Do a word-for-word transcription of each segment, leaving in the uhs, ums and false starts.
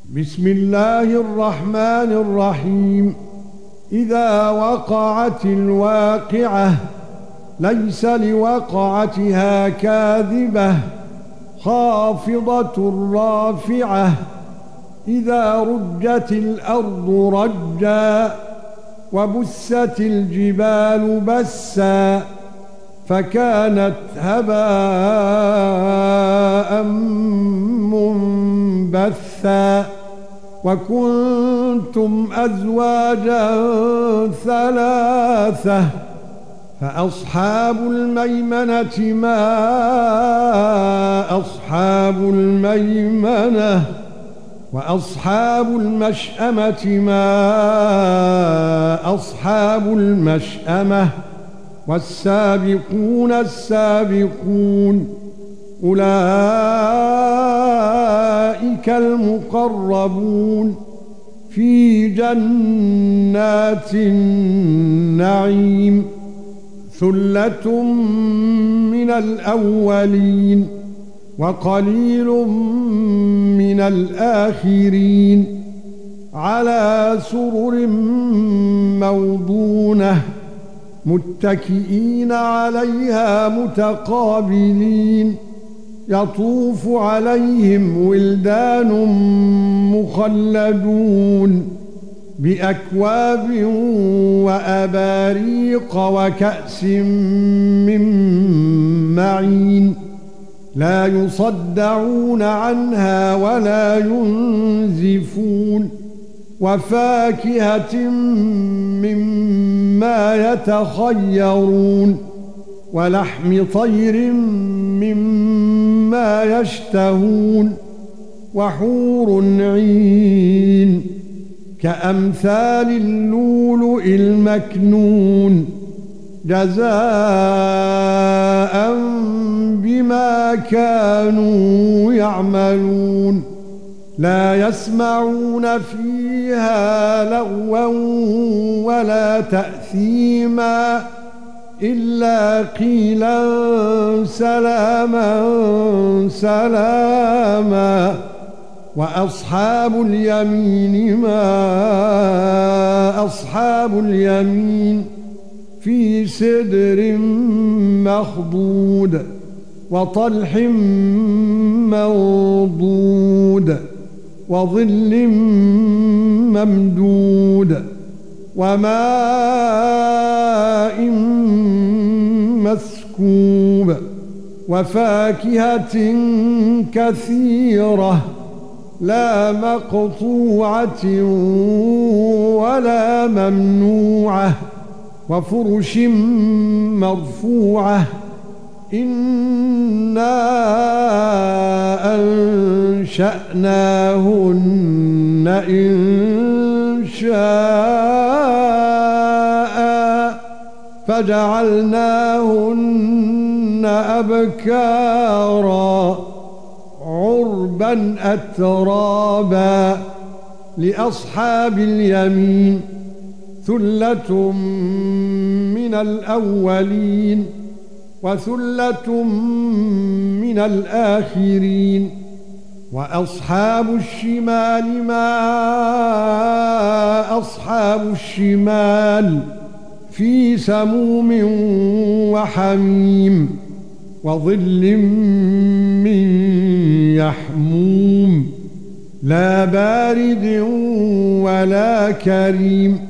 بسم الله الرحمن الرحيم. إذا وقعت الواقعة ليس لوقعتها كاذبة خافضة رافعة. إذا رجت الأرض رجا وبست الجبال بسا فكانت هباء منبثا وكنتم أزواجا ثلاثة فأصحاب الميمنة ما أصحاب الميمنة وأصحاب المشأمة ما أصحاب المشأمة والسابقون السابقون أولئك المقربون في جنات النعيم. ثلة من الأولين وقليل من الآخرين على سرر موضونة متكئين عليها متقابلين يطوف عليهم ولدان مخلدون بأكواب وأباريق وكأس من معين لا يصدعون عنها ولا ينزفون وفاكهة مما يتخيرون ولحم طير مما يشتهون وحور عين كأمثال اللؤلؤ المكنون جزاء بما كانوا يعملون. لا يسمعون فيها لغوا ولا تأثيما إلا قيلا سلاما سلاما. وأصحاب اليمين ما أصحاب اليمين في سدر مخضود وطلح منضود وظل ممدود وماء مسكوب وفاكهة كثيرة لا مقطوعة ولا ممنوعة وفرش مرفوعة إنا أنشأناهن إن شاء فجعلناهن أبكارا عربا أترابا لأصحاب اليمين ثلة من الأولين وثلة من الآخرين. وأصحاب الشمال ما أصحاب الشمال في سموم وحميم وظل من يحموم لا بارد ولا كريم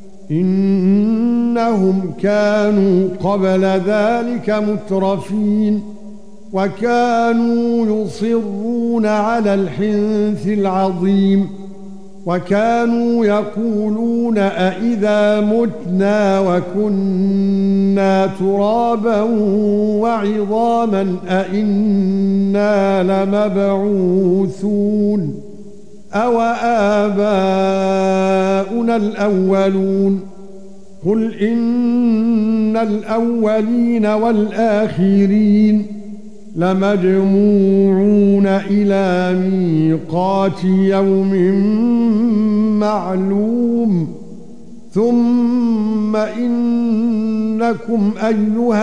إنهم كانوا قبل ذلك مترفين وكانوا يصرون على الحنث العظيم وكانوا يقولون أئذا متنا وكنا ترابا وعظاما أئنا لمبعوثون أو آباؤنا الأولون. قل إن الأولين والآخرين لمجموعون إلى ميقات يوم معلوم ثم إنكم أيها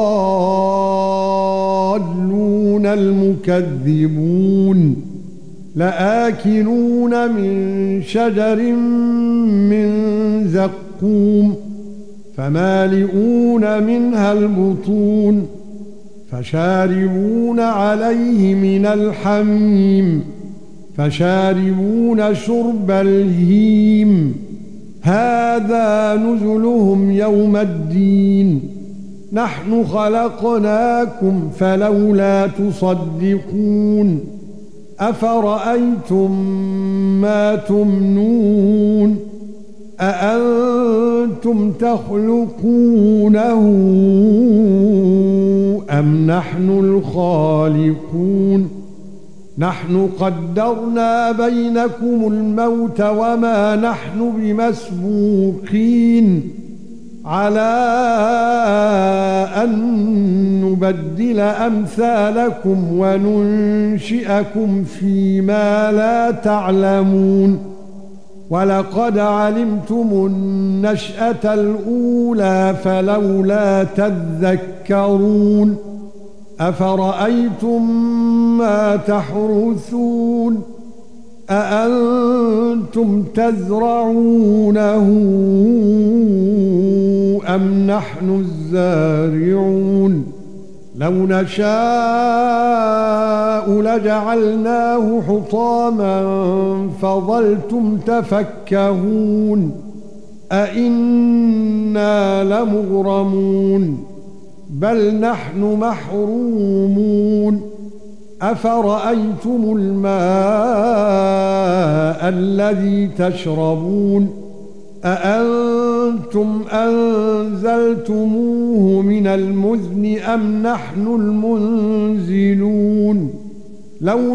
الضالون المكذبون لآكلون من شجر من زقوم فمالئون منها البطون فشاربون عليه من الحميم فشاربون شرب الهيم هذا نزلهم يوم الدين نحن خلقناكم فلولا تصدقون أفرأيتم ما تمنون أأنتم تخلقونه أم نحن الخالقون نحن قدرنا بينكم الموت وما نحن بمسبوقين على أن نبدل أمثالكم وننشئكم فيما لا تعلمون ولقد علمتم النشأة الأولى فلولا تذكرون أفرأيتم ما تحرثون أأنتم تزرعونه أم نحن الزارعون لو نشاء لجعلناه حطاما فظلتم تفكهون أئنا لمغرمون بل نحن محرومون أفرأيتم الماء الذي تشربون أأنتم أنزلتموه من المزن أم نحن المنزلون لو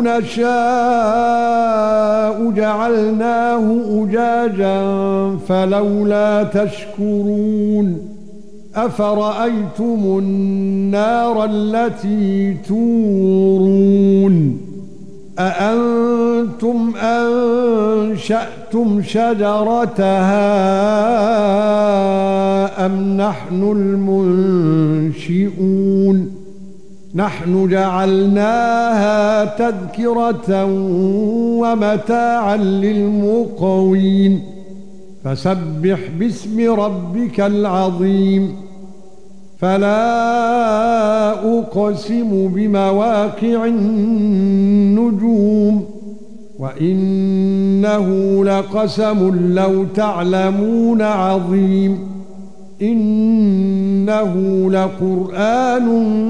نشاء جعلناه أجاجا فلولا تشكرون أفرأيتم النار التي تورون أأنتم أنشأتم شجرتها أم نحن المنشئون نحن جعلناها تذكرة ومتاعا للمقوين فسبح باسم ربك العظيم فلا أقسم بمواقع النجوم وإنه لقسم لو تعلمون عظيم إنه لقرآن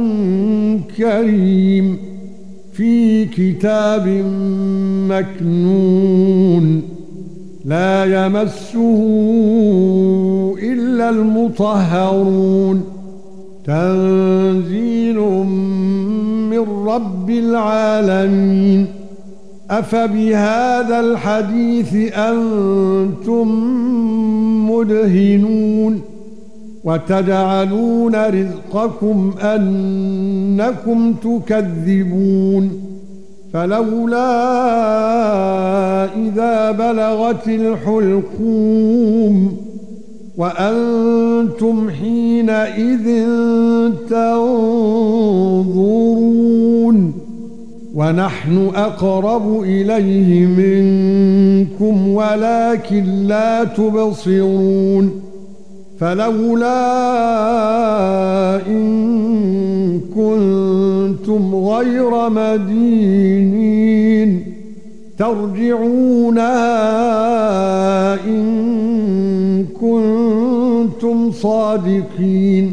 كريم في كتاب مكنون لا يمسه إلا المطهرون تنزيل من رب العالمين أفبهذا الحديث أنتم مدهنون وتجعلون رزقكم أنكم تكذبون فلولا إذا بلغت الحلقوم وأنتم حينئذ تنظرون ونحن أقرب إليه منكم ولكن لا تبصرون فلولا إن كنتم غير مدينين ترجعونها إن كنتم صادقين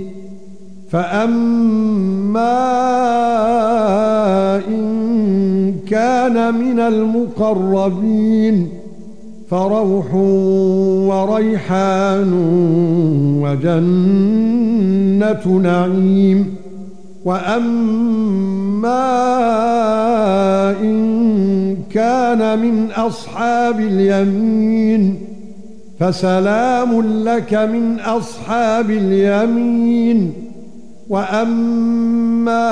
فأما إن كان من المقربين فروح وريحان وجنة نعيم وأما إن كان من أصحاب اليمين فسلام لك من أصحاب اليمين وأما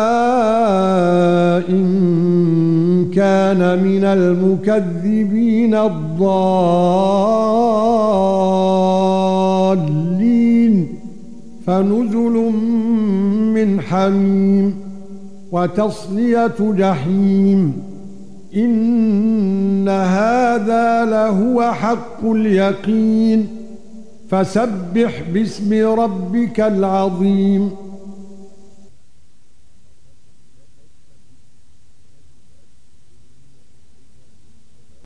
إن كان من المكذبين الضالين فنزل من حميم وتصلية جحيم إن هذا لهو حق اليقين فسبح باسم ربك العظيم